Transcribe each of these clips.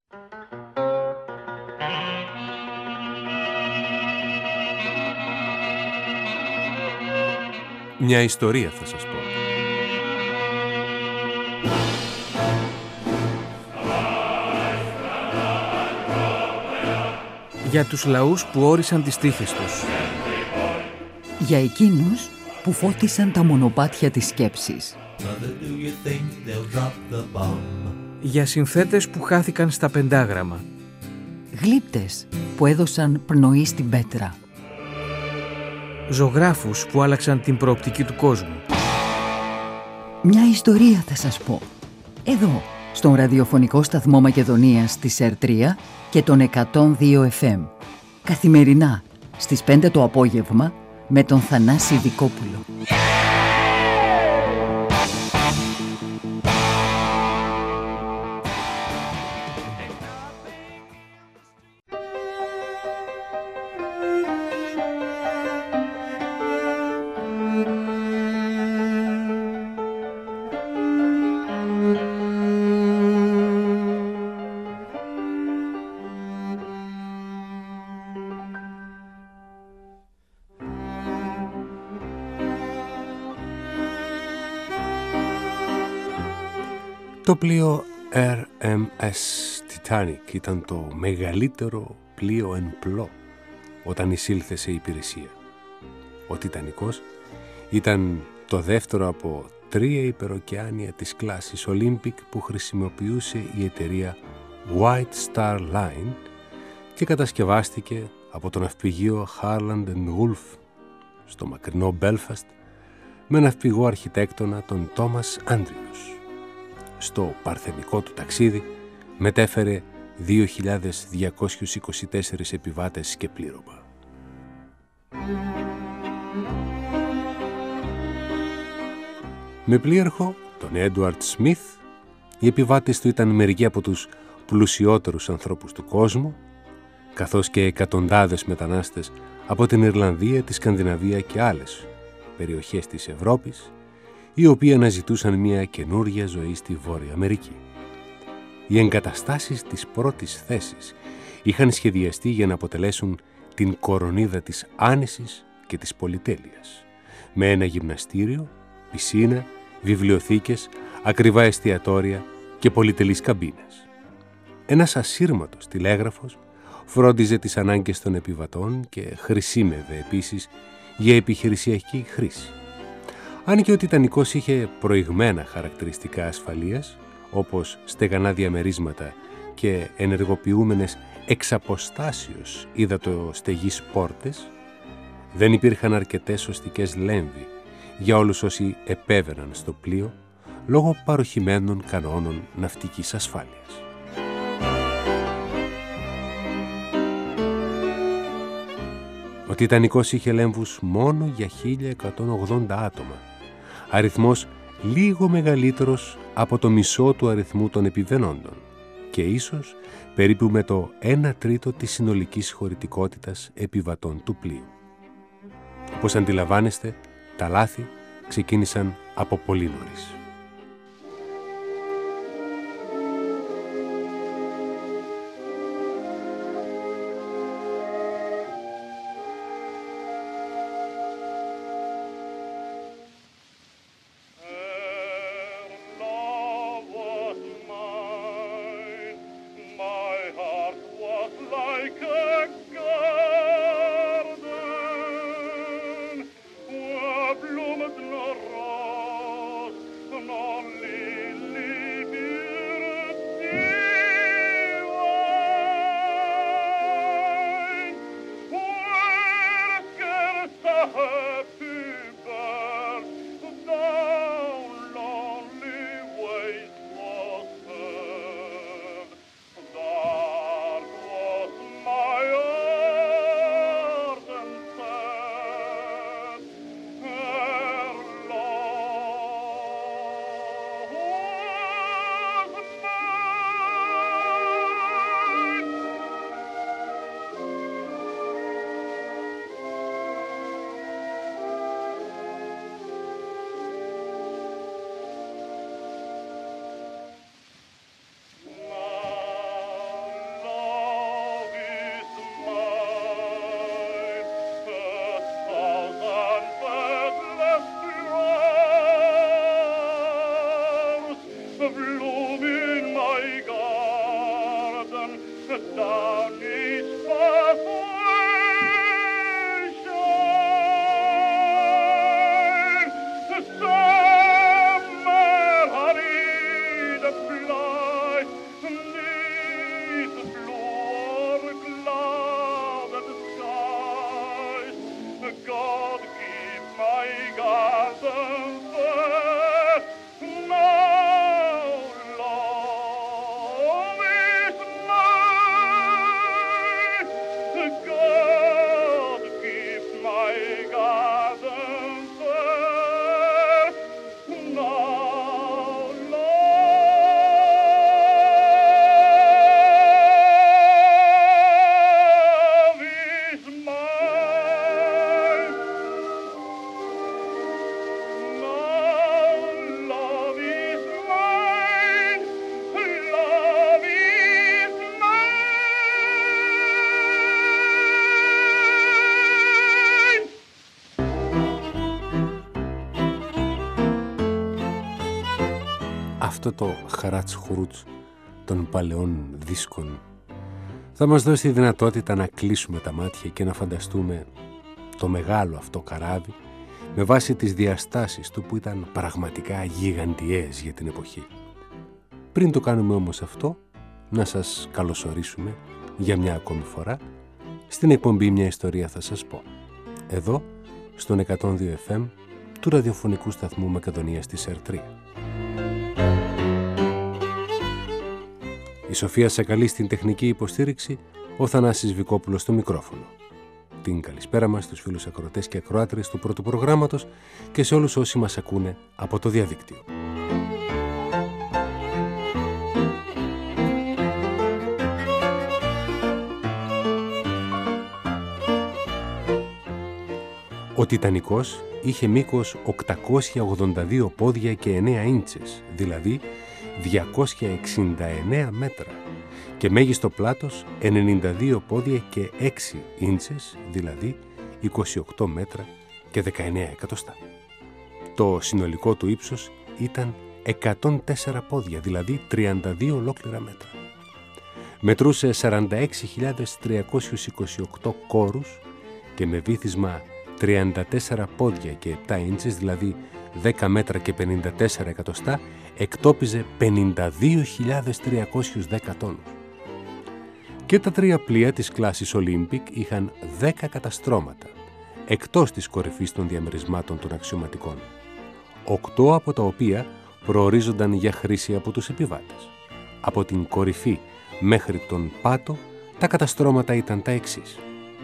Μια ιστορία θα σας πω. Για τους λαούς που όρισαν τις τύχες τους. Για εκείνους που φώτισαν τα μονοπάτια της σκέψης. Για συνθέτες που χάθηκαν στα πεντάγραμμα. Γλύπτες που έδωσαν πνοή στην πέτρα. Ζωγράφους που άλλαξαν την προοπτική του κόσμου. Μια ιστορία θα σας πω. Εδώ, στον ραδιοφωνικό σταθμό Μακεδονίας της ΕΡΤΡΙΑ και τον 102 FM. Καθημερινά, στις 5 το απόγευμα, με τον Θανάση Δικόπουλο. Το πλοίο RMS Titanic ήταν το μεγαλύτερο πλοίο εν πλώ όταν εισήλθε σε υπηρεσία. Ο Τιτανικός ήταν το δεύτερο από 3 υπεροκεάνια της κλάσης Olympic που χρησιμοποιούσε η εταιρεία White Star Line και κατασκευάστηκε από το ναυπηγείο Harland & Wolff στο μακρινό Belfast με ναυπηγό αρχιτέκτονα τον Thomas Andrews. Στο παρθενικό του ταξίδι μετέφερε 2.224 επιβάτες και πλήρωμα. Με πλοίαρχο τον Έντουαρτ Σμιθ, οι επιβάτες του ήταν μερικοί από τους πλουσιότερους ανθρώπους του κόσμου, καθώς και εκατοντάδες μετανάστες από την Ιρλανδία, τη Σκανδιναβία και άλλες περιοχές της Ευρώπης, οι οποίοι αναζητούσαν μια καινούργια ζωή στη Βόρεια Αμερική. Οι εγκαταστάσεις της πρώτης θέσης είχαν σχεδιαστεί για να αποτελέσουν την κορονίδα της άνεσης και της πολυτέλειας, με ένα γυμναστήριο, πισίνα, βιβλιοθήκες, ακριβά εστιατόρια και πολυτελείς καμπίνες. Ένας ασύρματος τηλέγραφος φρόντιζε τις ανάγκες των επιβατών και χρησιμεύε επίσης για επιχειρησιακή χρήση. Αν και ο Τιτανικός είχε προηγμένα χαρακτηριστικά ασφαλείας, όπως στεγανά διαμερίσματα και ενεργοποιούμενες εξ αποστάσεως υδατοστεγείς πόρτες, δεν υπήρχαν αρκετές σωστικές λέμβοι για όλους όσοι επέβαιναν στο πλοίο λόγω παροχημένων κανόνων ναυτικής ασφάλειας. Ο Τιτανικός είχε λέμβους μόνο για 1.180 άτομα, αριθμός λίγο μεγαλύτερος από το μισό του αριθμού των επιβαίνοντων και ίσως περίπου με το 1/3 της συνολικής χωρητικότητας επιβατών του πλοίου. Όπως αντιλαμβάνεστε, τα λάθη ξεκίνησαν από πολύ νωρίς. αυτό το χαράτς-χουρούτς των παλαιών δίσκων θα μας δώσει τη δυνατότητα να κλείσουμε τα μάτια και να φανταστούμε το μεγάλο αυτό καράβι με βάση τις διαστάσεις του που ήταν πραγματικά γιγαντιές για την εποχή. Πριν το κάνουμε όμως αυτό, να σας καλωσορίσουμε για μια ακόμη φορά στην εκπομπή «Μια ιστορία θα σας πω». Εδώ, στον 102 FM του ραδιοφωνικού σταθμού Μακεδονίας της ΕΡΤΡΙΑ. Η Σοφία Σακαλή στην τεχνική υποστήριξη, ο Θανάσης Βικόπουλος στο μικρόφωνο. Την καλησπέρα μας στους φίλους ακροατές και ακροάτρες του πρώτου προγράμματος και σε όλους όσοι μας ακούνε από το διαδίκτυο. Ο Τιτανικός είχε μήκος 882 πόδια και 9 ίντσες, δηλαδή 269 μέτρα, και μέγιστο πλάτος 92 πόδια και 6 ίντσες, δηλαδή 28 μέτρα και 19 εκατοστά. Το συνολικό του ύψος ήταν 104 πόδια, δηλαδή 32 ολόκληρα μέτρα. Μετρούσε 46.328 κόρους και με βύθισμα 34 πόδια και 7 ίντσες, δηλαδή 10 μέτρα και 54 εκατοστά, εκτόπιζε 52.310 τόνους. Και τα τρία πλοία της κλάσης Olympic είχαν 10 καταστρώματα, εκτός της κορυφής των διαμερισμάτων των αξιωματικών, 8 από τα οποία προορίζονταν για χρήση από τους επιβάτες. Από την κορυφή μέχρι τον πάτο, τα καταστρώματα ήταν τα εξής.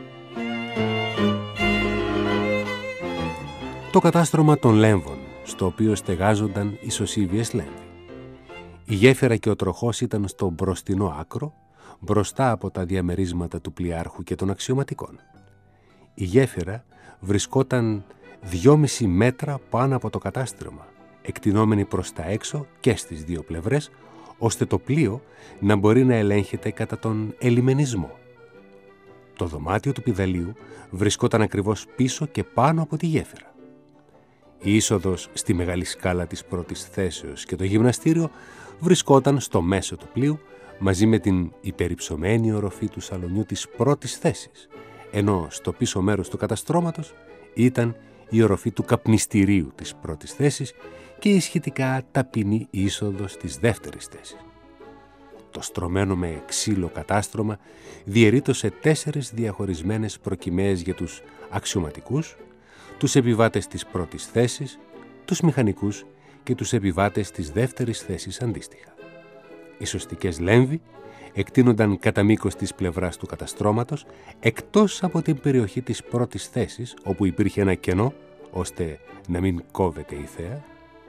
Το κατάστρωμα των Λέμβων, στο οποίο στεγάζονταν οι σωσίβιες Λέμβοι. Η γέφυρα και ο τροχός ήταν στο μπροστινό άκρο, μπροστά από τα διαμερίσματα του πλοιάρχου και των αξιωματικών. Η γέφυρα βρισκόταν 2,5 μέτρα πάνω από το κατάστρωμα, εκτινόμενη προς τα έξω και στις δύο πλευρές, ώστε το πλοίο να μπορεί να ελέγχεται κατά τον ελιμενισμό. Το δωμάτιο του πηδαλίου βρισκόταν ακριβώς πίσω και πάνω από τη γέφυρα. Η είσοδος στη μεγάλη σκάλα της πρώτης θέσεως και το γυμναστήριο βρισκόταν στο μέσο του πλοίου μαζί με την υπερυψωμένη οροφή του σαλονιού της πρώτης θέσης, ενώ στο πίσω μέρος του καταστρώματος ήταν η οροφή του καπνιστηρίου της πρώτης θέσης και η σχετικά ταπεινή είσοδος της δεύτερης θέσης. Το στρωμένο με ξύλο κατάστρωμα διαιρείτο σε 4 διαχωρισμένες προκυμαίες για τους αξιωματικούς, τους επιβάτες της πρώτης θέσης, τους μηχανικούς και τους επιβάτες της δεύτερης θέσης αντίστοιχα. Οι σωστικές Λέμβοι εκτείνονταν κατά μήκος της πλευράς του καταστρώματος, εκτός από την περιοχή της πρώτης θέσης, όπου υπήρχε ένα κενό, ώστε να μην κόβεται η θέα.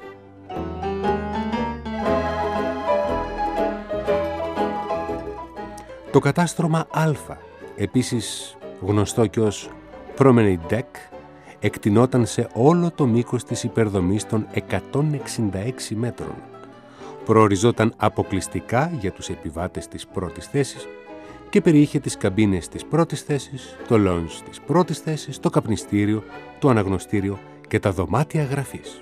Το κατάστρωμα Α, επίσης γνωστό και ως Promenade Deck, εκτινόταν σε όλο το μήκος της υπερδομής των 166 μέτρων. Προοριζόταν αποκλειστικά για τους επιβάτες της πρώτης θέσης και περιείχε τις καμπίνες της πρώτης θέσης, το lounge της πρώτης θέσης, το καπνιστήριο, το αναγνωστήριο και τα δωμάτια γραφής.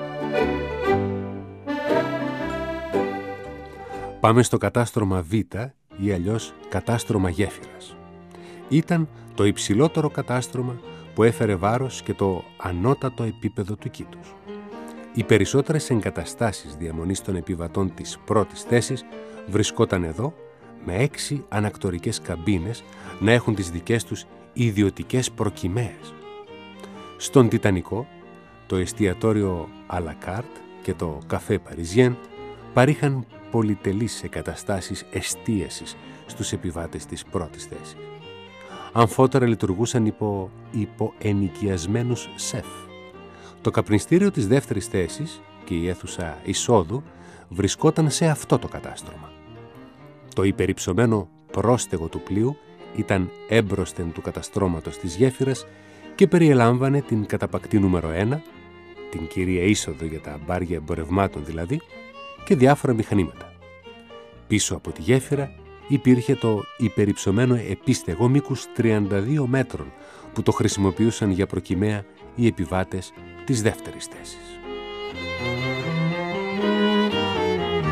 Πάμε στο κατάστρωμα Β ή αλλιώς κατάστρωμα γέφυρας. Ήταν το υψηλότερο κατάστρωμα που έφερε βάρος και το ανώτατο επίπεδο του κήτους. Οι περισσότερες εγκαταστάσεις διαμονής των επιβατών της πρώτης θέσης βρισκόταν εδώ, με 6 ανακτορικές καμπίνες να έχουν τις δικές τους ιδιωτικές προκυμαίες. Στον Τιτανικό, το εστιατόριο à la carte και το καφέ Parisien παρήχαν πολυτελείς εγκαταστάσεις εστίασης στους επιβάτες της πρώτης θέσης. Αμφότερα λειτουργούσαν υπό ενοικιασμένους σεφ. Το καπνιστήριο της δεύτερης θέσης και η αίθουσα εισόδου βρισκόταν σε αυτό το κατάστρωμα. Το υπερυψωμένο πρόστεγο του πλοίου ήταν έμπροσθεν του καταστρώματος της γέφυρας και περιελάμβανε την καταπακτή νούμερο 1, την κυρία είσοδο για τα μπάρια εμπορευμάτων δηλαδή, και διάφορα μηχανήματα. Πίσω από τη γέφυρα υπήρχε το υπερυψωμένο επίστεγο μήκους 32 μέτρων που το χρησιμοποιούσαν για προκυμαία οι επιβάτες της δεύτερης θέσης.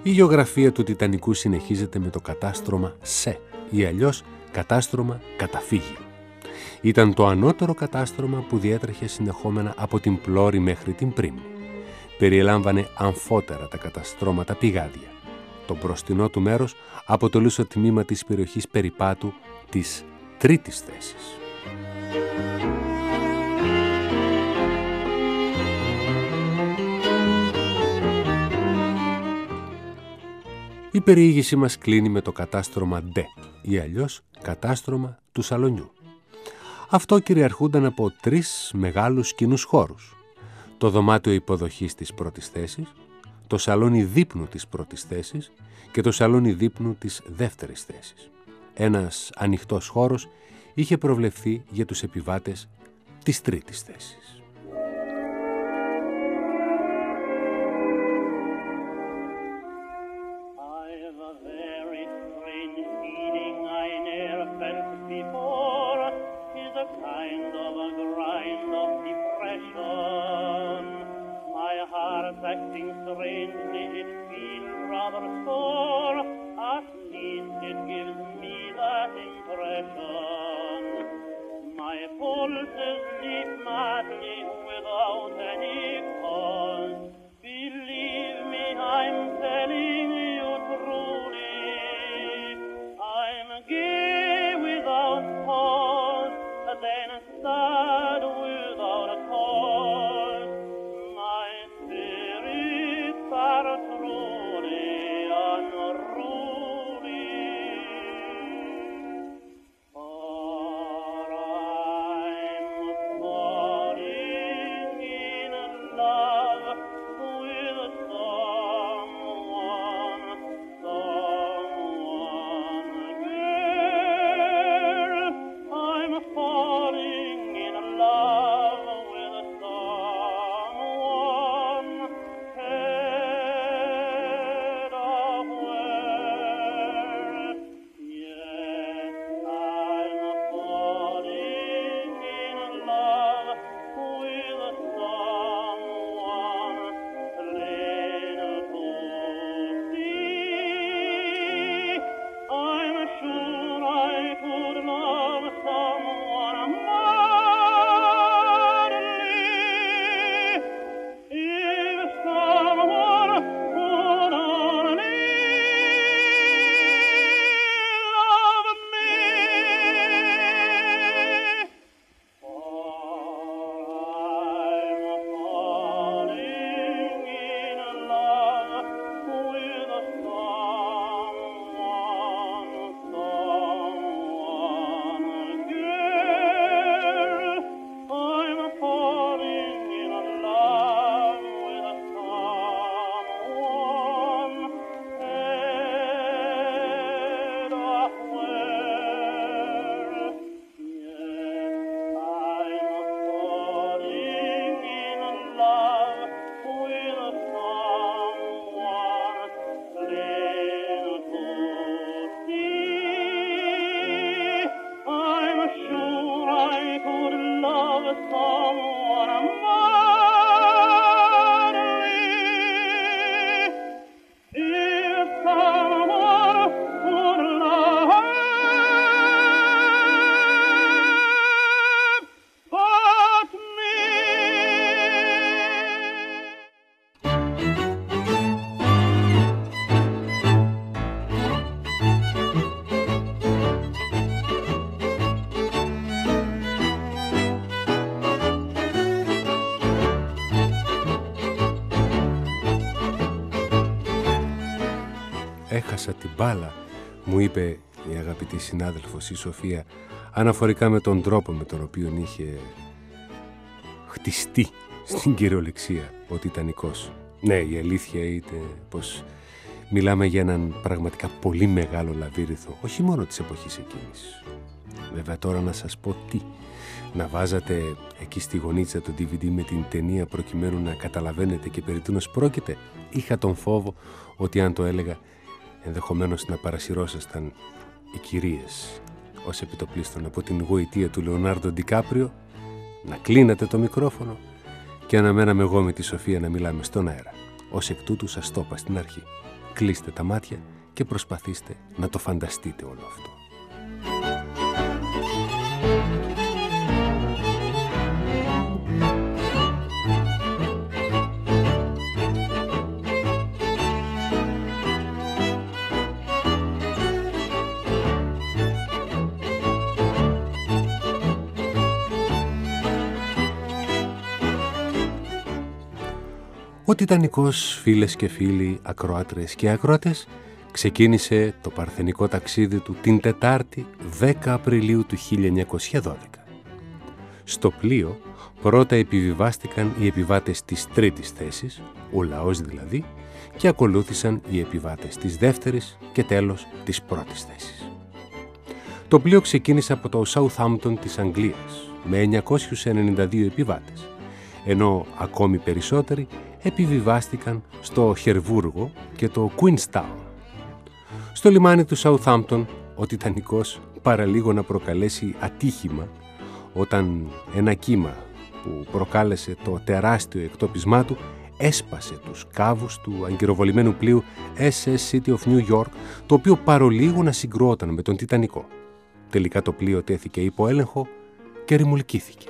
Η γεωγραφία του Τιτανικού συνεχίζεται με το κατάστρωμα Σε ή αλλιώς κατάστρωμα καταφύγιο. Ήταν το ανώτερο κατάστρωμα που διέτρεχε συνεχόμενα από την Πλώρη μέχρι την Πρίμνη. Περιελάμβανε αμφότερα τα καταστρώματα πηγάδια. Το μπροστινό του μέρος αποτελούσε τμήμα της περιοχής περιπάτου της τρίτης θέσης. Η περιήγηση μας κλείνει με το κατάστρωμα Ντε ή αλλιώς κατάστρωμα του σαλονιού. Αυτό κυριαρχούνταν από 3 μεγάλους κοινούς χώρους. Το δωμάτιο υποδοχής της πρώτης θέσης, το σαλόνι δείπνου της πρώτης θέσης και το σαλόνι δείπνου της δεύτερης θέσης. Ένας ανοιχτός χώρος είχε προβλεφθεί για τους επιβάτες της τρίτης θέσης. Acting strangely, it feels rather sore. At least it gives me that impression. My pulses leap madly without any cause. Believe me, I'm telling you truly. I'm gay without cause, then sad without a cause. My spirits are truly unruly. For I'm falling in love with someone, girl. I'm falling in love with someone, head of where. Yes, I'm falling in love with someone, plain to see. I'm sure I could love someone madly if someone would only love me. For I'm falling in love with someone, girl. I'm falling in love with someone, head of where. Yes, I'm falling in love with someone, plain to see. I'm sure I could love someone madly if someone would love but me. «Έχασα την μπάλα», μου είπε η αγαπητή συνάδελφος η Σοφία, αναφορικά με τον τρόπο με τον οποίο είχε χτιστεί στην κυριολεξία ο Τιτανικός. Ναι, η αλήθεια είναι πως μιλάμε για έναν πραγματικά πολύ μεγάλο λαβύρινθο, όχι μόνο της εποχής εκείνης. Βέβαια τώρα να σας πω τι. Να βάζατε εκεί στη γωνίτσα το DVD με την ταινία προκειμένου να καταλαβαίνετε και περί τίνος πρόκειται. Είχα τον φόβο ότι αν το έλεγα ενδεχομένως να παρασυρώσασταν οι κυρίες ως επιτοπλίστων από την γοητεία του Λεωνάρντο Ντικάπριο, να κλείνατε το μικρόφωνο και αναμέναμε εγώ με τη Σοφία να μιλάμε στον αέρα. Ως εκ τούτου σας το είπα στην αρχή. Κλείστε τα μάτια και προσπαθήστε να το φανταστείτε όλο αυτό. Ο Τιτανικός, φίλες και φίλοι, ακροάτρες και ακροατές, ξεκίνησε το παρθενικό ταξίδι του την Τετάρτη 10 Απριλίου του 1912. Στο πλοίο πρώτα επιβιβάστηκαν οι επιβάτες της τρίτης θέσης, ο λαός δηλαδή, και ακολούθησαν οι επιβάτες της δεύτερης και τέλος της πρώτης θέσης. Το πλοίο ξεκίνησε από το Southampton της Αγγλίας με 992 επιβάτες, ενώ ακόμη περισσότεροι επιβιβάστηκαν στο Χερβούργο και το Queenstown. Στο λιμάνι του Southampton, ο Τιτανικός παραλίγο να προκαλέσει ατύχημα όταν ένα κύμα που προκάλεσε το τεράστιο εκτόπισμά του έσπασε τους κάβους του αγκυροβολημένου πλοίου SS City of New York, το οποίο παρολίγο να συγκρούονταν με τον Τιτανικό. Τελικά το πλοίο τέθηκε υπό έλεγχο και ρημουλκήθηκε.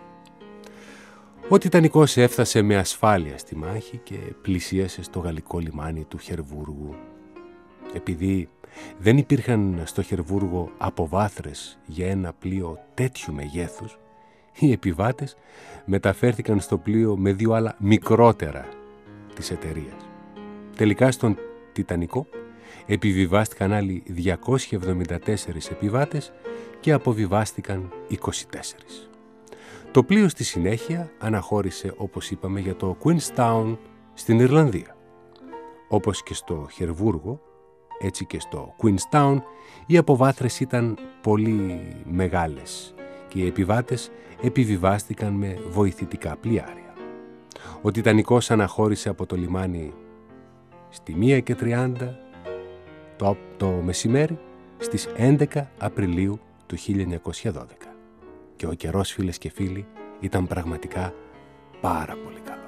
Ο Τιτανικός έφτασε με ασφάλεια στη μάχη και πλησίασε στο γαλλικό λιμάνι του Χερβούργου. Επειδή δεν υπήρχαν στο Χερβούργο αποβάθρες για ένα πλοίο τέτοιου μεγέθους, οι επιβάτες μεταφέρθηκαν στο πλοίο με δύο άλλα μικρότερα της εταιρείας. Τελικά στον Τιτανικό επιβιβάστηκαν άλλοι 274 επιβάτες και αποβιβάστηκαν 24. Το πλοίο στη συνέχεια αναχώρησε, όπως είπαμε, για το Queenstown στην Ιρλανδία. Όπως και στο Χερβούργο, έτσι και στο Queenstown, οι αποβάθρες ήταν πολύ μεγάλες και οι επιβάτες επιβιβάστηκαν με βοηθητικά πλοιάρια. Ο Τιτανικός αναχώρησε από το λιμάνι στη 1:30 το μεσημέρι στις 11 Απριλίου του 1912. Και ο καιρός, φίλες και φίλοι, ήταν πραγματικά πάρα πολύ καλός.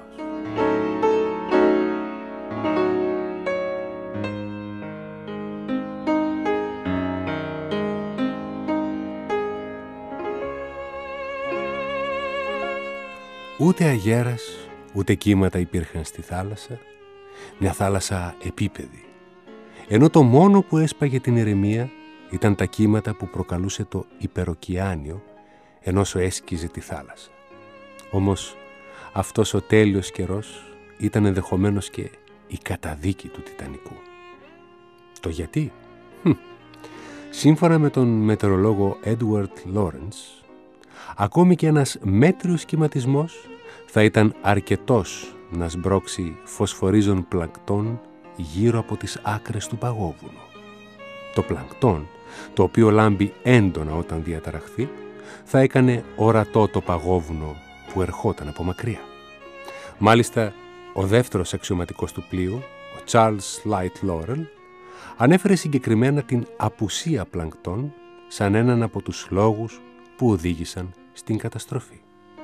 Ούτε αγέρας, ούτε κύματα υπήρχαν στη θάλασσα, μια θάλασσα επίπεδη, ενώ το μόνο που έσπαγε την ηρεμία ήταν τα κύματα που προκαλούσε το υπεροκειάνιο, ενώ έσκιζε τη θάλασσα. Όμως αυτός ο τέλειος καιρός ήταν ενδεχομένως και η καταδίκη του Τιτανικού. Το γιατί? Σύμφωνα με τον μετεωρολόγο Edward Lawrence, ακόμη και ένας μέτριος κυματισμός θα ήταν αρκετός να σμπρώξει φωσφορίζον πλανκτόν γύρω από τις άκρες του παγόβουνου. Το πλανκτόν, το οποίο λάμπει έντονα όταν διαταραχθεί, θα έκανε ορατό το παγόβουνο που ερχόταν από μακριά. Μάλιστα, ο δεύτερος αξιωματικός του πλοίου, ο Charles Light Laurel, ανέφερε συγκεκριμένα την απουσία πλανκτών σαν έναν από τους λόγους που οδήγησαν στην καταστροφή.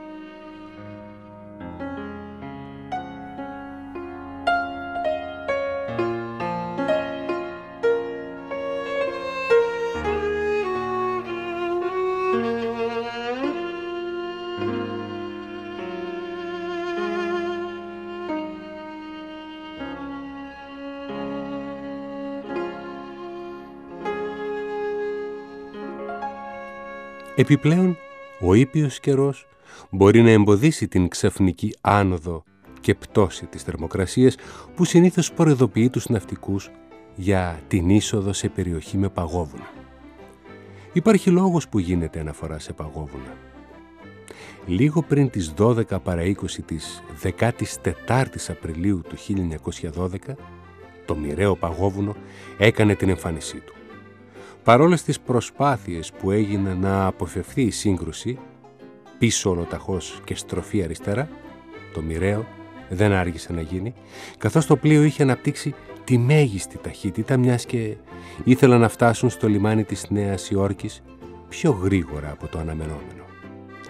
Επιπλέον, ο ήπιος καιρός μπορεί να εμποδίσει την ξαφνική άνοδο και πτώση της θερμοκρασίας που συνήθως προειδοποιεί τους ναυτικούς για την είσοδο σε περιοχή με παγόβουνα. Υπάρχει λόγος που γίνεται αναφορά σε παγόβουνα. Λίγο πριν τις 12 παρά 20 της 14ης Απριλίου του 1912, το μοιραίο παγόβουνο έκανε την εμφάνισή του. Παρόλες τις προσπάθειες που έγιναν να αποφευθεί η σύγκρουση, πίσω ολοταχώς και στροφή αριστερά, το μοιραίο δεν άργησε να γίνει, καθώς το πλοίο είχε αναπτύξει τη μέγιστη ταχύτητα, μιας και ήθελαν να φτάσουν στο λιμάνι της Νέας Υόρκης πιο γρήγορα από το αναμενόμενο.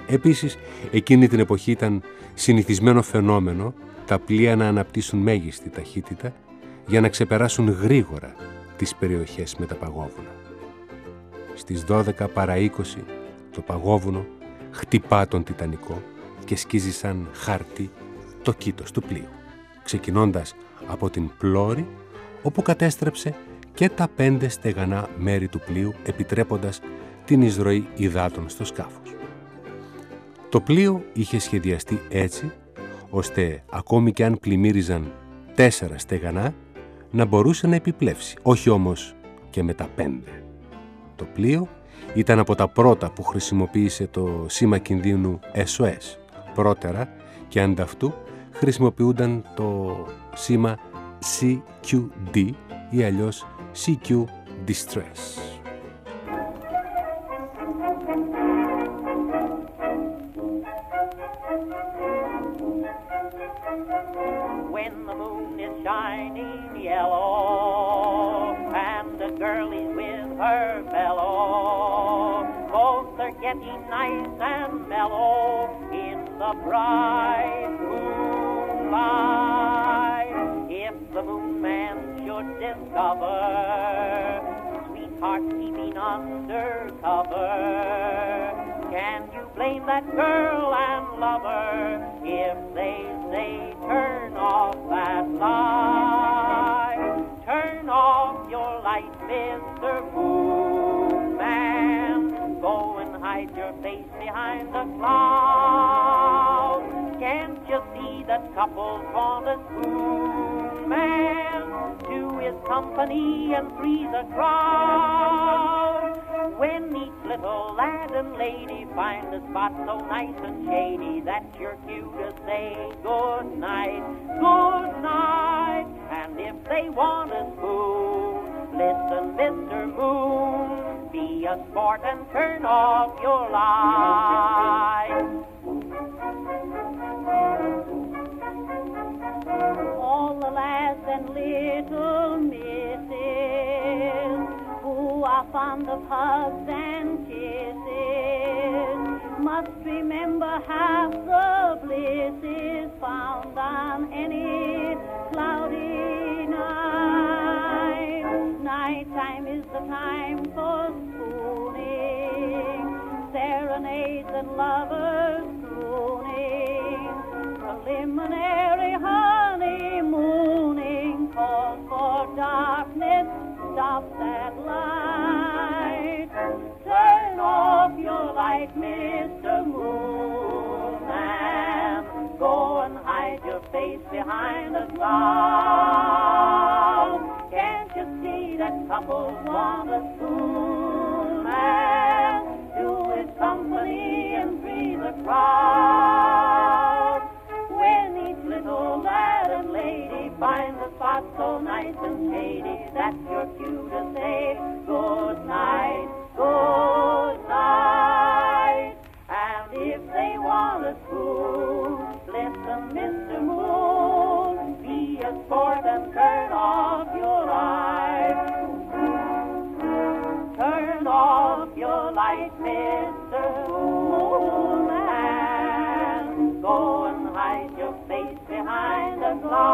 Επίσης, εκείνη την εποχή ήταν συνηθισμένο φαινόμενο τα πλοία να αναπτύσσουν μέγιστη ταχύτητα για να ξεπεράσουν γρήγορα τις περιοχές με τα παγόβουνα. Στις 12 παρά 20 το παγόβουνο χτυπά τον Τιτανικό και σκίζει σαν χάρτη το κήτος του πλοίου, ξεκινώντας από την πλώρη όπου κατέστρεψε και τα 5 στεγανά μέρη του πλοίου, επιτρέποντας την εισρωή υδάτων στο σκάφος. Το πλοίο είχε σχεδιαστεί έτσι ώστε ακόμη και αν πλημμύριζαν 4 στεγανά να μπορούσε να επιπλέψει, όχι όμως και με τα 5. Το πλοίο ήταν από τα πρώτα που χρησιμοποίησε το σήμα κινδύνου SOS. Πρώτερα και ανταυτού χρησιμοποιούνταν το σήμα CQD ή αλλιώς CQ Distress. When the moon is shining yellow and the girl is with her fellow, both are getting nice and mellow in the bright moonlight. If the moon man should discover sweetheart keeping under cover, can you blame that girl and lover if they say turn off that light? Turn off your light, Mr. Moon Man. Go and hide your face behind the cloud. Can't you see that couples want a spoon man to his company and free the crowd? When each little lad and lady find a spot so nice and shady that you're cue to say good night, good night. And if they want a spoon, listen, Mr. Moon, be a sport and turn off your light. All the lads and little misses who are fond of hugs and kisses must remember half the bliss is found on any cloudy night. Nighttime is the time for spooning, serenades and lovers crooning, preliminary honeymooning, calls for darkness, stop that light. Turn off your light, Mr. Moon Man. Go and hide your face behind the cloud. Can't you see that couples want a spoon man to his company and free the crowd? When each little lad and lady finds a spot so nice and shady that you're cue to say good night, good night. And if they want a spoon, listen, Mr. Moon, be a sport and turn off your light. Turn off your light, Mr. Moon Man. Go and hide your face behind the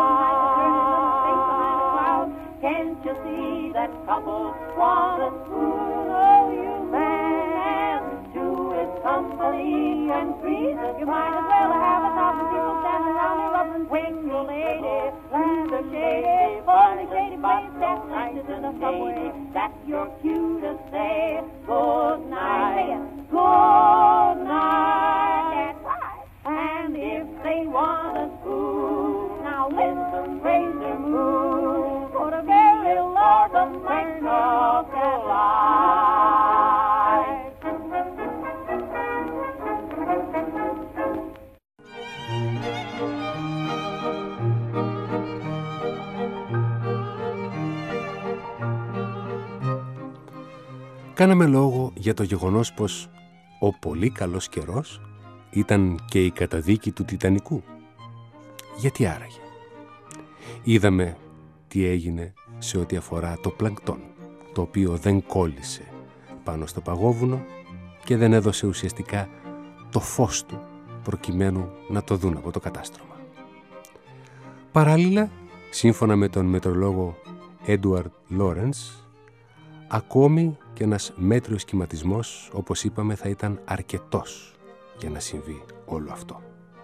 cloud. Can't you see that couples want a spoon? Oh, you man, to his company and free the You might as well have 1,000 people standing around you rubbing when your lady lands a shady, funny shady place that's nice in the subway. That's your cue to say good night, good night. That's right. And if they want a spoon, now listen, Razor Moon, for the very Lord of turn off their light. Κάναμε λόγο για το γεγονός πως ο πολύ καλός καιρός ήταν και η καταδίκη του Τιτανικού. Γιατί άραγε? Είδαμε τι έγινε σε ό,τι αφορά το πλανκτόν, το οποίο δεν κόλλησε πάνω στο παγόβουνο και δεν έδωσε ουσιαστικά το φως του προκειμένου να το δουν από το κατάστρωμα. Παράλληλα, σύμφωνα με τον μετρολόγο Edward Lawrence, ακόμη και ένας μέτριος κυματισμός, όπως είπαμε, θα ήταν αρκετός για να συμβεί όλο αυτό.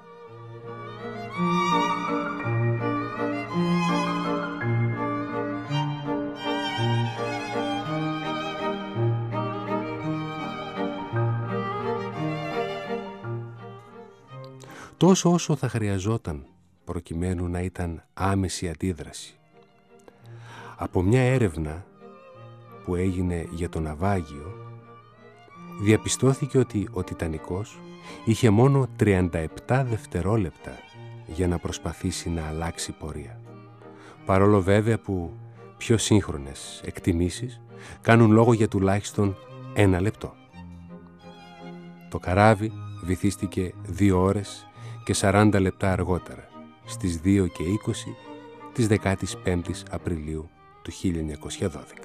Τόσο όσο θα χρειαζόταν προκειμένου να ήταν άμεση αντίδραση. Από μια έρευνα που έγινε για το ναυάγιο, διαπιστώθηκε ότι ο Τιτανικός είχε μόνο 37 δευτερόλεπτα για να προσπαθήσει να αλλάξει πορεία. Παρόλο βέβαια που πιο σύγχρονες εκτιμήσεις κάνουν λόγο για τουλάχιστον 1 λεπτό. Το καράβι βυθίστηκε 2 ώρες και 40 λεπτά αργότερα, στις 2 και 20 της 15ης Απριλίου του 1912.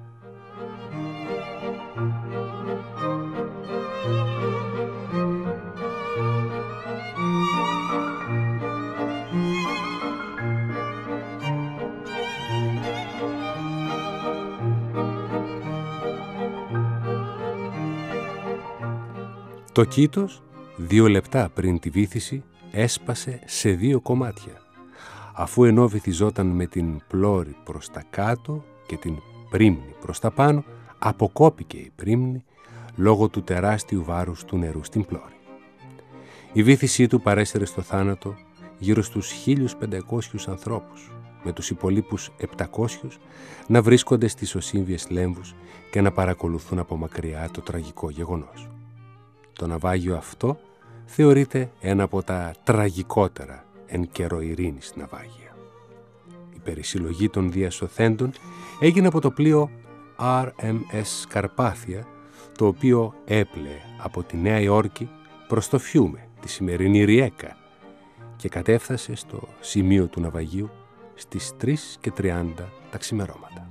Το κήτος, 2 λεπτά πριν τη βύθιση, έσπασε σε 2 κομμάτια, αφού ενώ βυθιζόταν με την πλώρη προς τα κάτω και την πρίμνη προς τα πάνω, αποκόπηκε η πρίμνη λόγω του τεράστιου βάρους του νερού στην πλώρη. Η βύθισή του παρέσυρε στο θάνατο γύρω στους 1.500 ανθρώπους, με τους υπολείπους 700 να βρίσκονται στις Οσύμβιες Λέμβους και να παρακολουθούν από μακριά το τραγικό γεγονός. Το ναυάγιο αυτό θεωρείται ένα από τα τραγικότερα εν καιρό ειρήνης ναυάγια. Η περισυλλογή των διασωθέντων έγινε από το πλοίο RMS Καρπάθια, το οποίο έπλεε από τη Νέα Υόρκη προς το Φιούμε, τη σημερινή Ριέκα, και κατέφθασε στο σημείο του ναυαγίου στις 3:30 τα ξημερώματα.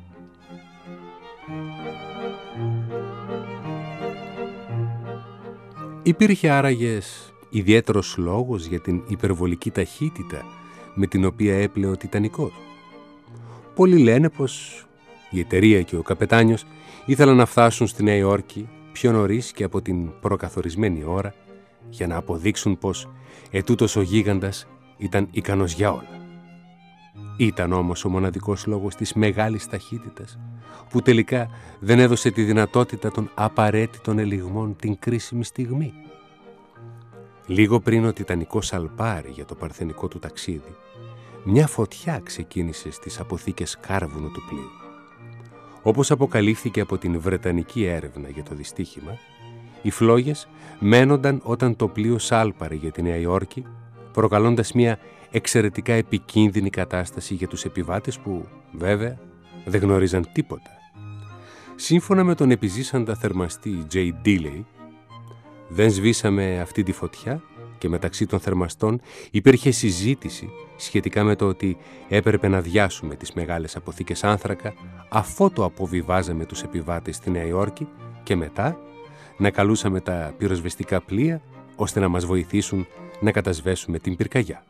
Υπήρχε άραγες ιδιαίτερος λόγος για την υπερβολική ταχύτητα με την οποία έπλεε ο Τιτανικός. Πολλοί λένε πως η εταιρεία και ο καπετάνιος ήθελαν να φτάσουν στη Νέα Υόρκη πιο νωρίς και από την προκαθορισμένη ώρα για να αποδείξουν πως ετούτος ο γίγαντας ήταν ικανός για όλα. Ήταν όμως ο μοναδικός λόγος της μεγάλης ταχύτητας που τελικά δεν έδωσε τη δυνατότητα των απαραίτητων ελιγμών την κρίσιμη στιγμή. Λίγο πριν ο Τιτανικός σαλπάρει για το παρθενικό του ταξίδι, μια φωτιά ξεκίνησε στις αποθήκες κάρβουνου του πλοίου. Όπως αποκαλύφθηκε από την Βρετανική έρευνα για το δυστύχημα, οι φλόγες μένονταν όταν το πλοίο σάλπαρε για τη Νέα Υόρκη, προκαλώντας μια εξαιρετικά επικίνδυνη κατάσταση για τους επιβάτες που, βέβαια, δεν γνώριζαν τίποτα. Σύμφωνα με τον επιζήσαντα θερμαστή J. Dilley, δεν σβήσαμε αυτή τη φωτιά και μεταξύ των θερμαστών υπήρχε συζήτηση σχετικά με το ότι έπρεπε να αδειάσουμε τις μεγάλες αποθήκες άνθρακα αφότου αποβιβάζαμε τους επιβάτες στη Νέα Υόρκη και μετά να καλούσαμε τα πυροσβεστικά πλοία ώστε να μας βοηθήσουν να κατασβέσουμε την πυρκαγιά.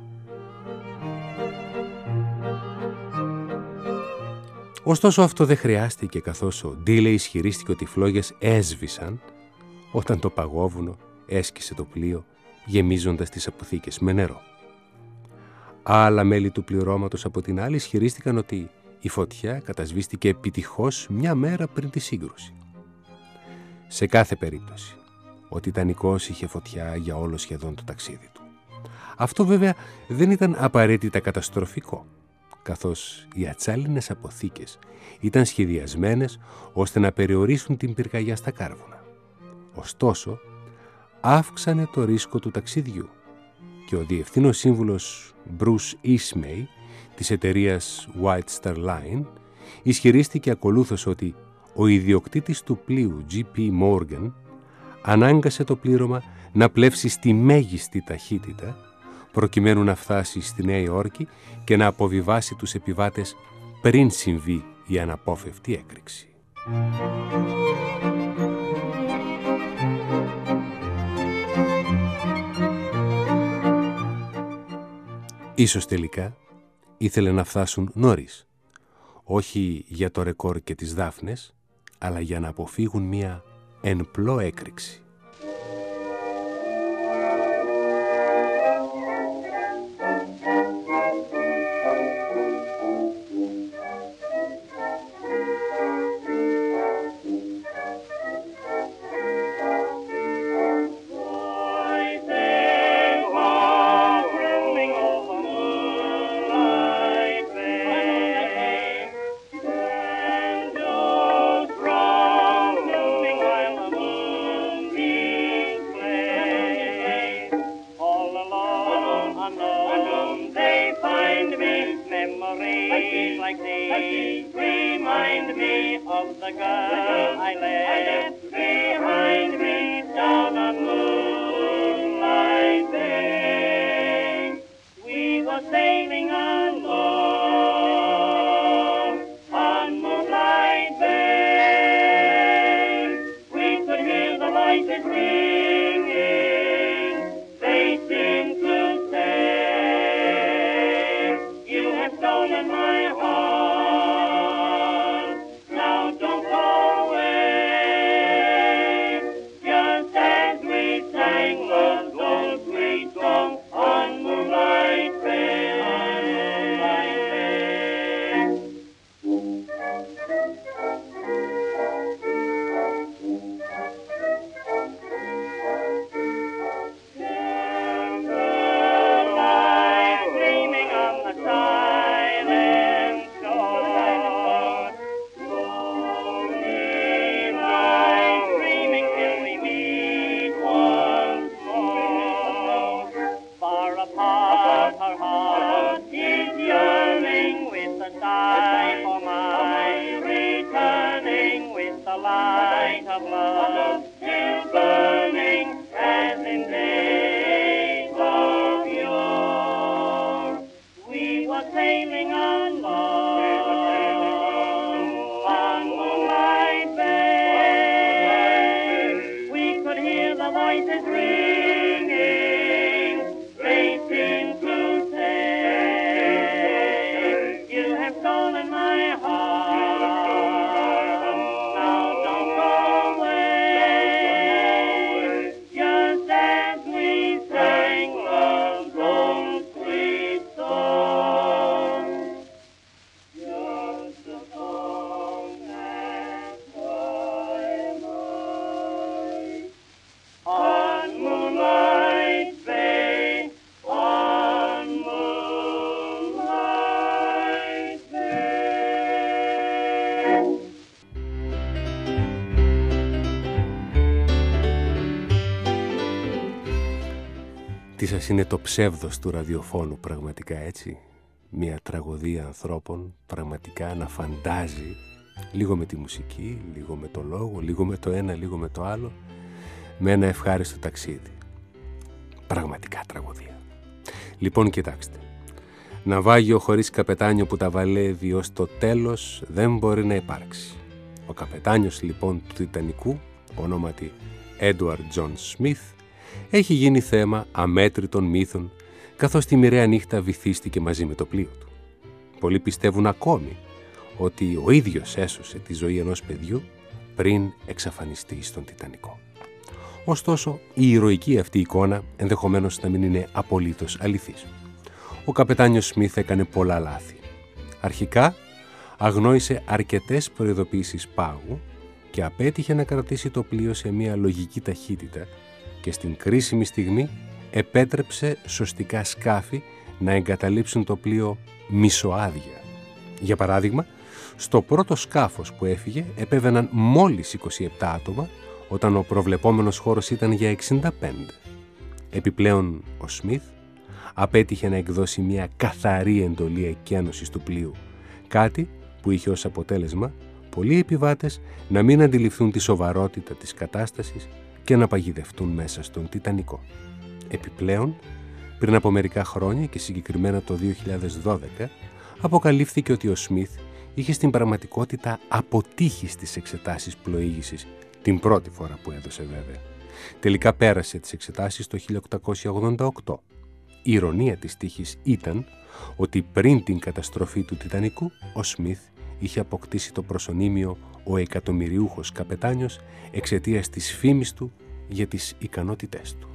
Ωστόσο αυτό δεν χρειάστηκε, καθώς ο Ντίλεϊ ισχυρίστηκε ότι οι φλόγες έσβησαν όταν το παγόβουνο έσκησε το πλοίο γεμίζοντας τις αποθήκες με νερό. Άλλα μέλη του πληρώματος από την άλλη ισχυρίστηκαν ότι η φωτιά κατασβήστηκε επιτυχώς μια μέρα πριν τη σύγκρουση. Σε κάθε περίπτωση, ο Τιτανικός είχε φωτιά για όλο σχεδόν το ταξίδι του. Αυτό βέβαια δεν ήταν απαραίτητα καταστροφικό, καθώς οι ατσάλινες αποθήκες ήταν σχεδιασμένες ώστε να περιορίσουν την πυρκαγιά στα κάρβουνα. Ωστόσο, αύξανε το ρίσκο του ταξιδιού και ο διευθύνων σύμβουλος Bruce Ismay της εταιρείας White Star Line ισχυρίστηκε ακολούθως ότι ο ιδιοκτήτης του πλοίου G.P. Morgan ανάγκασε το πλήρωμα να πλεύσει στη μέγιστη ταχύτητα προκειμένου να φτάσει στη Νέα Υόρκη και να αποβιβάσει τους επιβάτες πριν συμβεί η αναπόφευκτη έκρηξη. Ίσως τελικά ήθελε να φτάσουν νωρίς, όχι για το ρεκόρ και τις δάφνες, αλλά για να αποφύγουν μια εν πλώ έκρηξη. Τι σας είναι το ψεύδος του ραδιοφώνου, πραγματικά έτσι? Μια τραγωδία ανθρώπων πραγματικά να φαντάζει λίγο με τη μουσική, λίγο με το λόγο, λίγο με το ένα, λίγο με το άλλο, με ένα ευχάριστο ταξίδι. Πραγματικά τραγωδία. Λοιπόν, κοιτάξτε. Ναυάγιο χωρίς καπετάνιο που τα βαλεύει ως το τέλος δεν μπορεί να υπάρξει. Ο καπετάνιος λοιπόν του Τιτανικού, ονόματι Έντουαρντ Τζον Σμιθ, έχει γίνει θέμα αμέτρητων μύθων, καθώς τη μοιραία νύχτα βυθίστηκε μαζί με το πλοίο του. Πολλοί πιστεύουν ακόμη ότι ο ίδιος έσωσε τη ζωή ενός παιδιού πριν εξαφανιστεί στον Τιτανικό. Ωστόσο, η ηρωική αυτή εικόνα ενδεχομένως να μην είναι απολύτως αληθής. Ο καπετάνιος Σμιθ έκανε πολλά λάθη. Αρχικά, αγνόησε αρκετές προειδοποιήσεις πάγου και απέτυχε να κρατήσει το πλοίο σε μια λογική ταχύτητα και στην κρίσιμη στιγμή επέτρεψε σωστικά σκάφη να εγκαταλείψουν το πλοίο μισοάδια. Για παράδειγμα, στο πρώτο σκάφος που έφυγε επέβαιναν μόλις 27 άτομα, όταν ο προβλεπόμενος χώρος ήταν για 65. Επιπλέον, ο Σμιθ απέτυχε να εκδώσει μια καθαρή εντολή εκκαίνωσης του πλοίου, κάτι που είχε ως αποτέλεσμα πολλοί επιβάτες να μην αντιληφθούν τη σοβαρότητα της κατάστασης και να παγιδευτούν μέσα στον Τιτανικό. Επιπλέον, πριν από μερικά χρόνια και συγκεκριμένα το 2012, αποκαλύφθηκε ότι ο Σμιθ είχε στην πραγματικότητα αποτύχει στις εξετάσεις πλοήγησης την πρώτη φορά που έδωσε βέβαια. Τελικά πέρασε τις εξετάσεις το 1888. ηρωνία της τύχης ήταν ότι πριν την καταστροφή του Τιτανικού, ο Σμιθ είχε αποκτήσει το προσωνύμιο ο εκατομμυριούχος καπετάνιος εξαιτίας της φήμης του για τις ικανότητές του.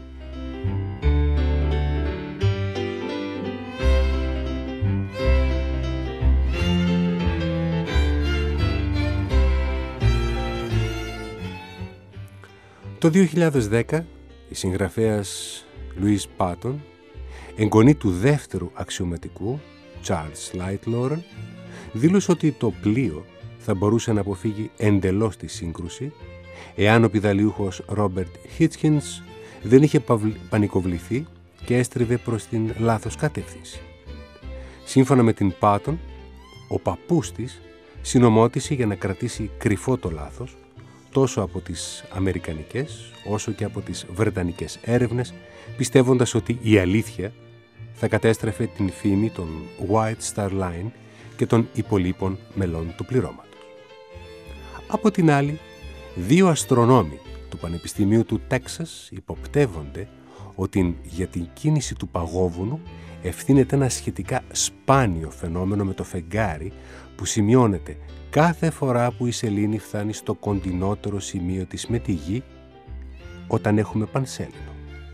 Το 2010, η συγγραφέας Λουίς Πάτον, εγγονή του δεύτερου αξιωματικού, Charles Lightlauren, δήλωσε ότι το πλοίο θα μπορούσε να αποφύγει εντελώς τη σύγκρουση εάν ο πηδαλιούχος Ρόμπερτ Χίτσκινς δεν είχε πανικοβληθεί και έστριβε προς την λάθος κατεύθυνση. Σύμφωνα με την Πάτον, ο παππούς της συνομότησε για να κρατήσει κρυφό το λάθος τόσο από τις αμερικανικές όσο και από τις βρετανικές έρευνες, πιστεύοντας ότι η αλήθεια θα κατέστρεφε την φήμη των White Star Line και των υπολείπων μελών του πληρώματος. Από την άλλη, 2 αστρονόμοι του Πανεπιστημίου του Τέξας υποπτεύονται ότι για την κίνηση του παγόβουνου ευθύνεται ένα σχετικά σπάνιο φαινόμενο με το φεγγάρι που σημειώνεται κάθε φορά που η σελήνη φτάνει στο κοντινότερο σημείο της με τη Γη όταν έχουμε πανσέλινο.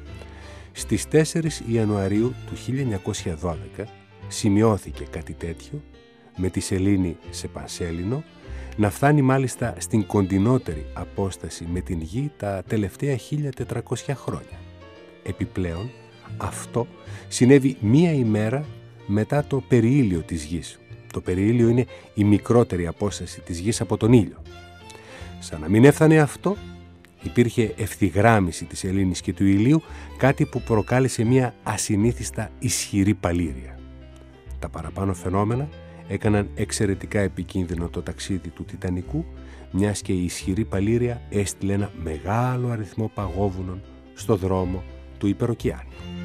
Στις 4 Ιανουαρίου του 1912 σημειώθηκε κάτι τέτοιο με τη σελήνη σε πανσέλινο να φτάνει μάλιστα στην κοντινότερη απόσταση με την Γη τα τελευταία 1400 χρόνια. Επιπλέον, αυτό συνέβη 1 ημέρα μετά το περιήλιο της Γης. Το περιήλιο είναι η μικρότερη απόσταση της Γης από τον ήλιο. Σαν να μην έφτανε αυτό, υπήρχε ευθυγράμμιση της σελήνης και του ηλίου, κάτι που προκάλεσε μια ασυνήθιστα ισχυρή παλήρια. Τα παραπάνω φαινόμενα έκαναν εξαιρετικά επικίνδυνο το ταξίδι του Τιτανικού, μιας και η ισχυρή παλήρια έστειλε ένα μεγάλο αριθμό παγόβουνων στο δρόμο του υπεροκειάνου.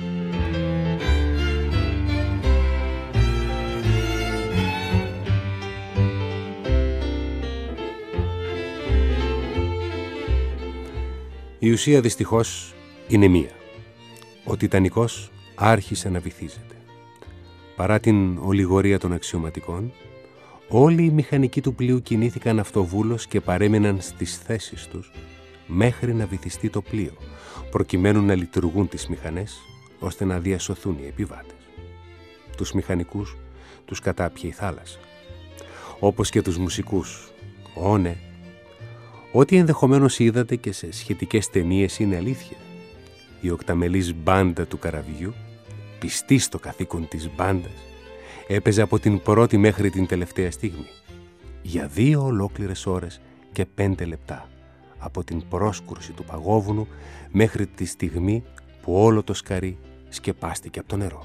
Η ουσία δυστυχώς είναι μία. Ο Τιτανικός άρχισε να βυθίζεται. Παρά την ολιγορία των αξιωματικών, όλοι οι μηχανικοί του πλοίου κινήθηκαν αυτοβούλως και παρέμειναν στις θέσεις τους μέχρι να βυθιστεί το πλοίο, προκειμένου να λειτουργούν τις μηχανές ώστε να διασωθούν οι επιβάτες. Τους μηχανικούς τους κατάπιε η θάλασσα. Όπως και τους μουσικούς. Ω ναι, ό,τι ενδεχομένως είδατε και σε σχετικές ταινίες είναι αλήθεια. Η οκταμελής μπάντα του καραβιού, πιστή στο καθήκον της μπάντας, έπαιζε από την πρώτη μέχρι την τελευταία στιγμή. Για 2 ολόκληρες ώρες και 5 λεπτά, από την πρόσκρουση του παγόβουνου μέχρι τη στιγμή που όλο το σκαρί σκεπάστηκε από το νερό.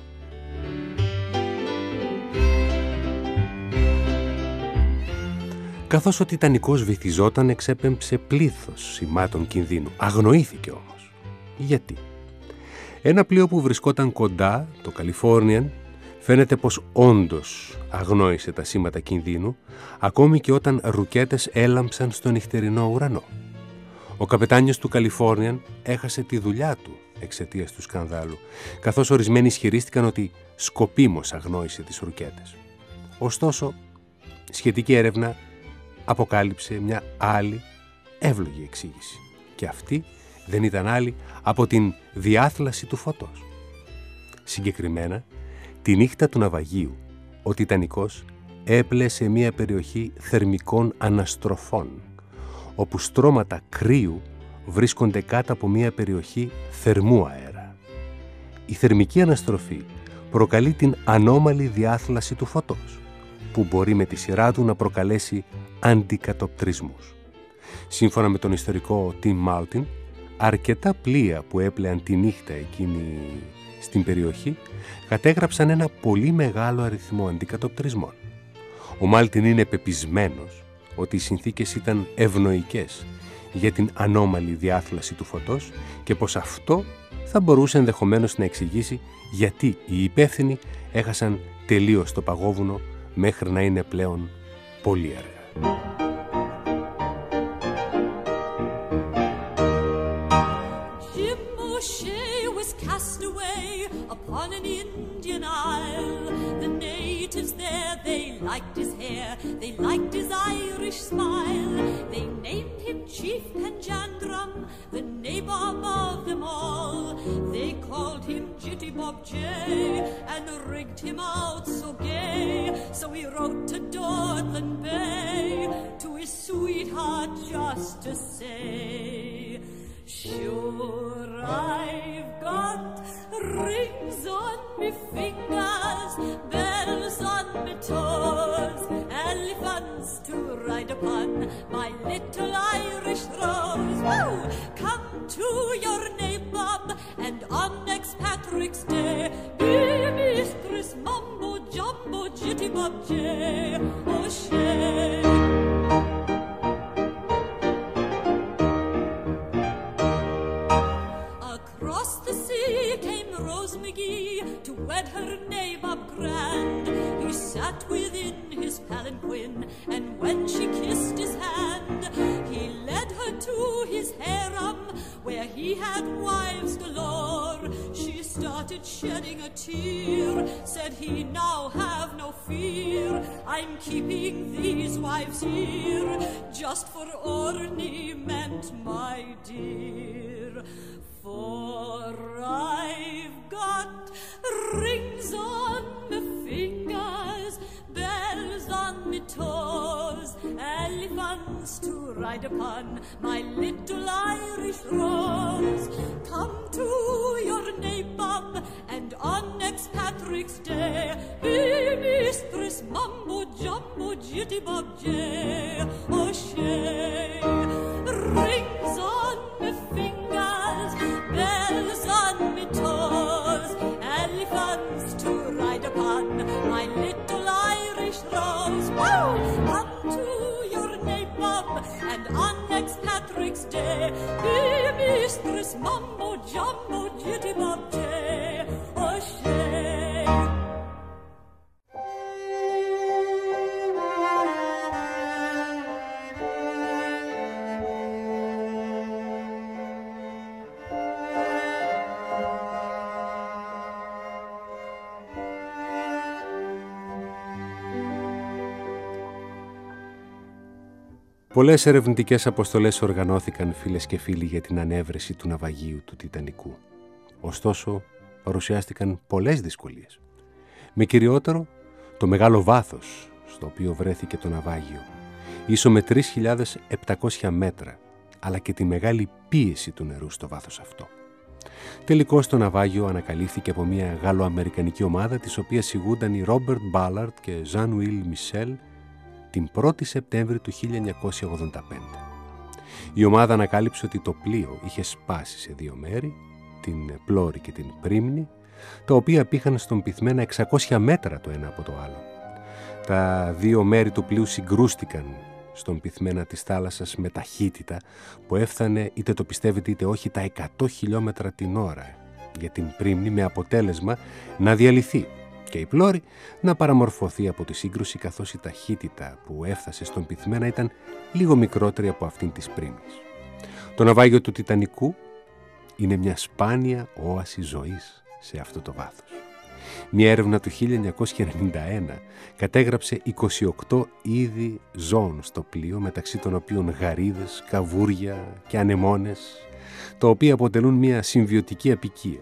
Καθώς ο Τιτανικός βυθιζόταν, εξέπεμψε πλήθος σημάτων κινδύνου. Αγνοήθηκε όμως. Γιατί? Ένα πλοίο που βρισκόταν κοντά, το Californian, φαίνεται πως όντως αγνόησε τα σήματα κινδύνου, ακόμη και όταν ρουκέτες έλαμψαν στο νυχτερινό ουρανό. Ο καπετάνιος του Californian έχασε τη δουλειά του εξαιτίας του σκανδάλου, καθώς ορισμένοι ισχυρίστηκαν ότι σκοπίμως αγνόησε τις ρουκέτες. Ωστόσο, σχετική έρευνα αποκάλυψε μια άλλη εύλογη εξήγηση. Και αυτή δεν ήταν άλλη από την διάθλαση του φωτός. Συγκεκριμένα, τη νύχτα του ναυαγίου, ο Τιτανικός έπλεε σε μια περιοχή θερμικών αναστροφών, όπου στρώματα κρύου βρίσκονται κάτω από μια περιοχή θερμού αέρα. Η θερμική αναστροφή προκαλεί την ανώμαλη διάθλαση του φωτός, που μπορεί με τη σειρά του να προκαλέσει αντικατοπτρισμούς. Σύμφωνα με τον ιστορικό Tim Maltin, αρκετά πλοία που έπλεαν τη νύχτα εκείνη στην περιοχή κατέγραψαν ένα πολύ μεγάλο αριθμό αντικατοπτρισμών. Ο Μάλτιν είναι πεπισμένος ότι οι συνθήκες ήταν ευνοϊκές για την ανώμαλη διάθλαση του φωτός και πως αυτό θα μπορούσε ενδεχομένως να εξηγήσει γιατί οι υπεύθυνοι έχασαν τελείως το παγόβουνο μέχρι να είναι πλέον πολύ αργά. Jim O'Shea was cast away upon an liked his hair, they liked his Irish smile. They named him Chief Panjandrum, the nabob of them all. They called him Jitty Bob J and rigged him out so gay. So he wrote to Dortland Bay to his sweetheart just to say, sure, I've got rings on me fingers, bells on me toes, elephants to ride upon, my little Irish rose. Woo! Come to your nabob, and on next Patrick's Day, be Mistress Mumbo Jumbo Jitty Bob J. O'Shea. Across the sea came Rose McGee to wed her nabob grand. He sat within his palanquin, and when she kissed his hand, he led her to his harem, where he had wives galore. She started shedding a tear, said he, now have no fear, I'm keeping these wives here, just for ornament, my dear. For I've got rings on me fingers, bells on me toes, elephants to ride upon, my little Irish rose. Come to your nabob, and on next Patrick's Day, be Mistress Mumbo Jumbo Jitty Bob J. O'Shea. Rings on me fingers, bells on me toes, elephants to ride upon, my little Irish rose. Woo! Come to your nabob, and on next Patrick's Day, be Mistress Mumbo Jumbo Jitty Bob J. O'Shea. Πολλές ερευνητικές αποστολές οργανώθηκαν, φίλες και φίλοι, για την ανέβρεση του ναυαγίου του Τιτανικού. Ωστόσο, παρουσιάστηκαν πολλές δυσκολίες. Με κυριότερο το μεγάλο βάθος στο οποίο βρέθηκε το ναυάγιο, ίσο με 3.700 μέτρα, αλλά και τη μεγάλη πίεση του νερού στο βάθος αυτό. Τελικώς το ναυάγιο ανακαλύφθηκε από μια γαλλοαμερικανική ομάδα, της οποίας ηγούνταν οι Ρόμπερτ Μπάλαρτ και Ζαν Ουίλ Μισελ, την 1η Σεπτέμβρη του 1985. Η ομάδα ανακάλυψε ότι το πλοίο είχε σπάσει σε δύο μέρη, την πλώρη και την πρίμνη, τα οποία απήχαν στον πυθμένα 600 μέτρα το ένα από το άλλο. Τα δύο μέρη του πλοίου συγκρούστηκαν στον πυθμένα της θάλασσας με ταχύτητα που έφτανε, είτε το πιστεύετε είτε όχι, τα 100 χιλιόμετρα την ώρα για την πρίμνη, με αποτέλεσμα να διαλυθεί και η πλώρη να παραμορφωθεί από τη σύγκρουση, καθώς η ταχύτητα που έφτασε στον πυθμένα ήταν λίγο μικρότερη από αυτήν της πρίμνης. Το ναυάγιο του Τιτανικού είναι μια σπάνια όαση ζωής σε αυτό το βάθος. Μια έρευνα του 1991 κατέγραψε 28 είδη ζώων στο πλοίο, μεταξύ των οποίων γαρίδες, καβούρια και ανεμόνες, τα οποία αποτελούν μια συμβιωτική αποικία.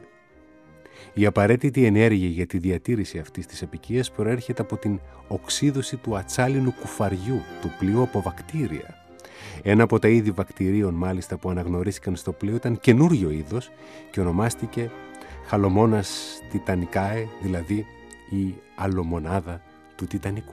Η απαραίτητη ενέργεια για τη διατήρηση αυτής της αποικίας προέρχεται από την οξύδωση του ατσάλινου κουφαριού του πλοίου από βακτήρια. Ένα από τα είδη βακτηρίων μάλιστα που αναγνωρίστηκαν στο πλοίο ήταν καινούριο είδος και ονομάστηκε Χαλομόνας Τιτανικάε, δηλαδή η αλομονάδα του Τιτανικού.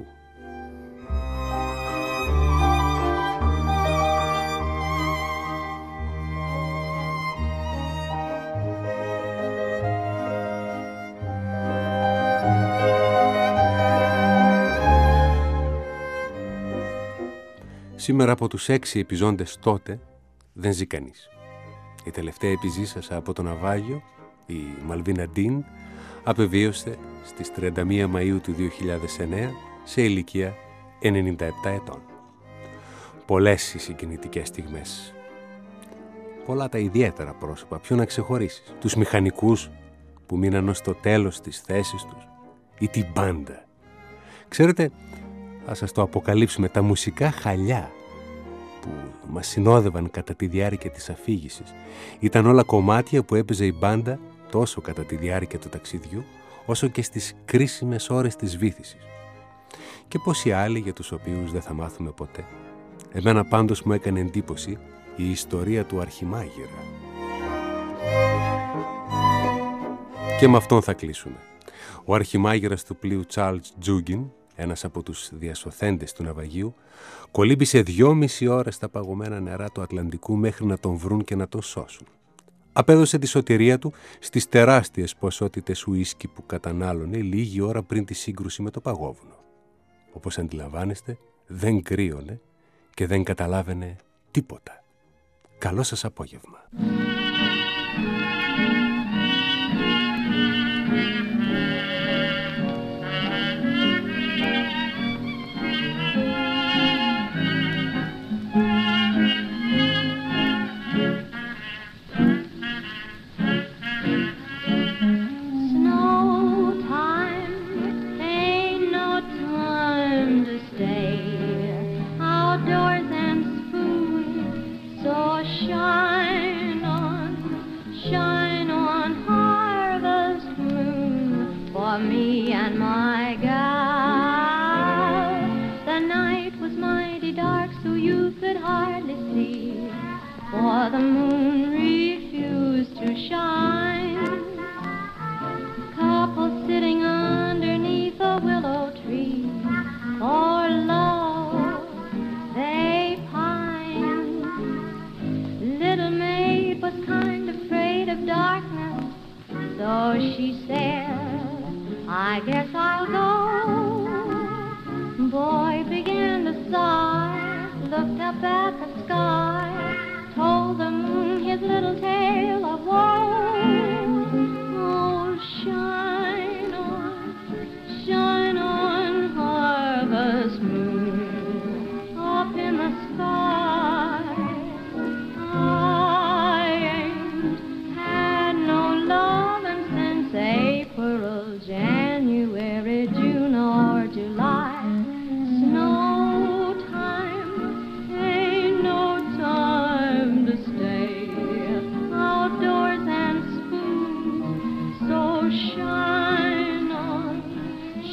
Σήμερα από τους 6 επιζώντες τότε δεν ζει κανείς. Η τελευταία επιζήσασα από το ναυάγιο, η Μαλβίνα Ντίν, απεβίωσε στις 31 Μαΐου του 2009 σε ηλικία 97 ετών. Πολλές οι συγκινητικές στιγμές. Πολλά τα ιδιαίτερα πρόσωπα, ποιο να ξεχωρίσεις. Τους μηχανικούς που μείναν ως το τέλος της θέσης τους ή την μπάντα. Ξέρετε, Ας σας το αποκαλύψουμε, τα μουσικά χαλιά που μας συνόδευαν κατά τη διάρκεια της αφήγησης ήταν όλα κομμάτια που έπαιζε η μπάντα τόσο κατά τη διάρκεια του ταξιδιού όσο και στις κρίσιμες ώρες της βύθισης. Και πόσοι άλλοι για τους οποίους δεν θα μάθουμε ποτέ. Εμένα πάντως μου έκανε εντύπωση η ιστορία του Αρχιμάγειρα. Και με αυτόν θα κλείσουμε. Ο Αρχιμάγειρας του πλοίου Charles Τζούγκιν, ένας από τους διασωθέντες του ναυαγίου, κολύμπησε 2,5 ώρες στα παγωμένα νερά του Ατλαντικού μέχρι να τον βρουν και να τον σώσουν. Απέδωσε τη σωτηρία του στις τεράστιες ποσότητες ουίσκι που κατανάλωνε λίγη ώρα πριν τη σύγκρουση με το παγόβουνο. Όπως αντιλαμβάνεστε, δεν κρύωνε και δεν καταλάβαινε τίποτα. Καλό σας απόγευμα. For the moon refused to shine. Couple sitting underneath a willow tree, for love they pined. Little maid was kind of afraid of darkness, so she said, I guess I'll go. Boy began to sigh, looked up at the sky, told the moon his little tale of woe. Oh, shine on, harvest moon, up in the sky. I ain't had no lovin' since April, January, June or July.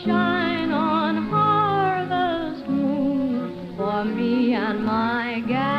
Shine on, harvest moon, for me and my gal.